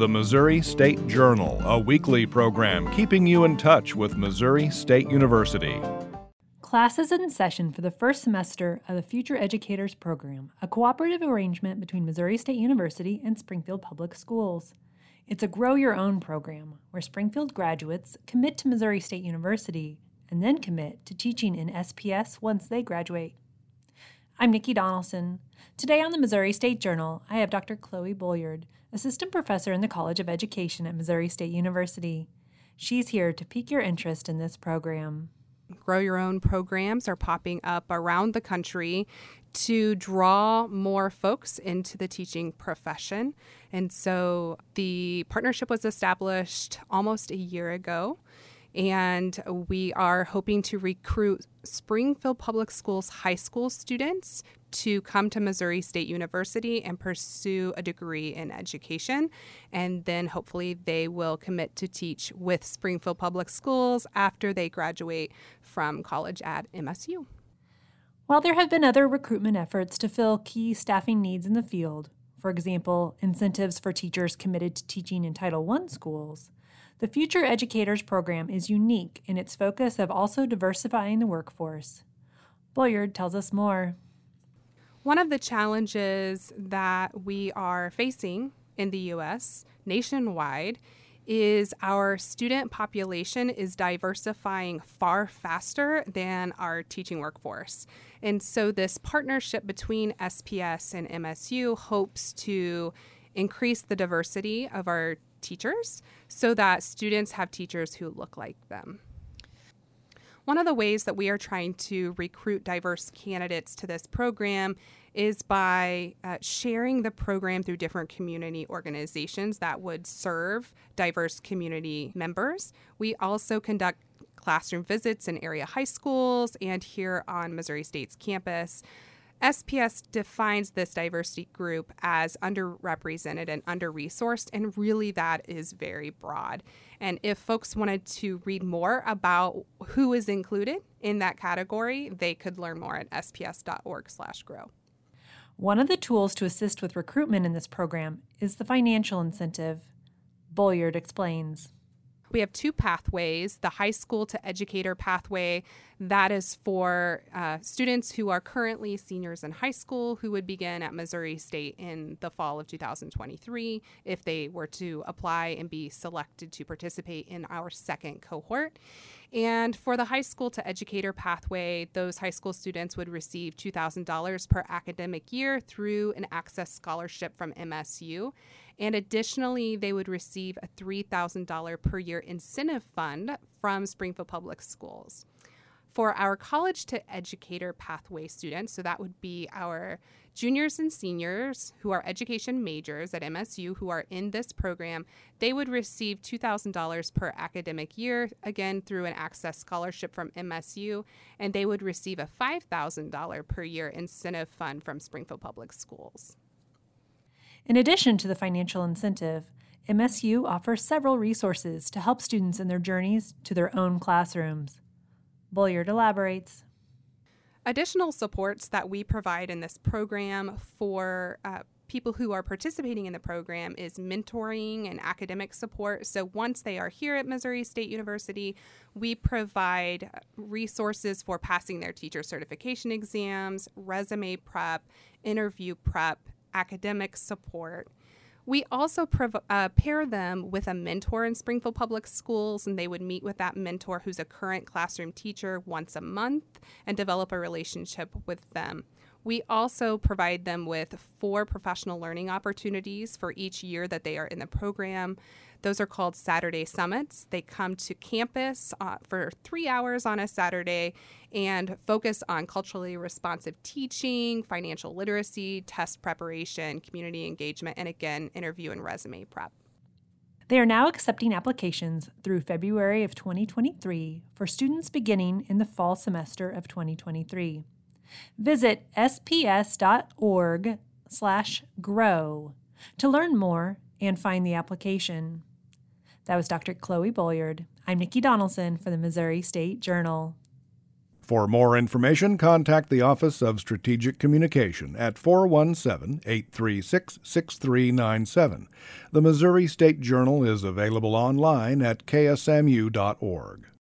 the Missouri State Journal, a weekly program keeping you in touch with Missouri State University. Class is in session for the first semester of the Future Educators Program, a cooperative arrangement between Missouri State University and Springfield Public Schools. It's a grow-your-own program where Springfield graduates commit to Missouri State University and then commit to teaching in SPS once they graduate. I'm Nikki Donaldson. Today on the Missouri State Journal, I have Dr. Chloe Bolyard, Assistant Professor in the College of Education at Missouri State University. She's here to pique your interest in this program. Grow Your Own programs are popping up around the country to draw more folks into the teaching profession. And so the partnership was established almost a year ago. And we are hoping to recruit Springfield Public Schools high school students to come to Missouri State University and pursue a degree in education. And then hopefully they will commit to teach with Springfield Public Schools after they graduate from college at MSU. While there have been other recruitment efforts to fill key staffing needs in the field, for example, incentives for teachers committed to teaching in Title I schools, the Future Educators Program is unique in its focus of also diversifying the workforce. Bolyard tells us more. One of the challenges that we are facing in the U.S. nationwide is our student population is diversifying far faster than our teaching workforce. And so this partnership between SPS and MSU hopes to increase the diversity of our teachers so that students have teachers who look like them. One of the ways that we are trying to recruit diverse candidates to this program is by sharing the program through different community organizations that would serve diverse community members. We also conduct classroom visits in area high schools and here on Missouri State's campus. SPS defines this diversity group as underrepresented and under-resourced, and really that is very broad. And if folks wanted to read more about who is included in that category, they could learn more at sps.org/grow. One of the tools to assist with recruitment in this program is the financial incentive. Bolyard explains. We have two pathways, the high school to educator pathway. That is for students who are currently seniors in high school who would begin at Missouri State in the fall of 2023 if they were to apply and be selected to participate in our second cohort. And for the high school to educator pathway, those high school students would receive $2,000 per academic year through an Access Scholarship from MSU. And additionally, they would receive a $3,000 per year incentive fund from Springfield Public Schools. For our college to educator pathway students, so that would be our juniors and seniors who are education majors at MSU who are in this program, they would receive $2,000 per academic year, again through an Access Scholarship from MSU, and they would receive a $5,000 per year incentive fund from Springfield Public Schools. In addition to the financial incentive, MSU offers several resources to help students in their journeys to their own classrooms. Bolyard elaborates. Additional supports that we provide in this program for people who are participating in the program is mentoring and academic support. So once they are here at Missouri State University, we provide resources for passing their teacher certification exams, resume prep, interview prep, academic support. We also pair them with a mentor in Springfield Public Schools, and they would meet with that mentor who's a current classroom teacher once a month and develop a relationship with them. We also provide them with 4 professional learning opportunities for each year that they are in the program. Those are called Saturday Summits. They come to campus for 3 hours on a Saturday and focus on culturally responsive teaching, financial literacy, test preparation, community engagement, and again, interview and resume prep. They are now accepting applications through February of 2023 for students beginning in the fall semester of 2023. Visit sps.org/grow to learn more and find the application. That was Dr. Chloe Bolyard. I'm Nikki Donaldson for the Missouri State Journal. For more information, contact the Office of Strategic Communication at 417-836-6397. The Missouri State Journal is available online at ksmu.org.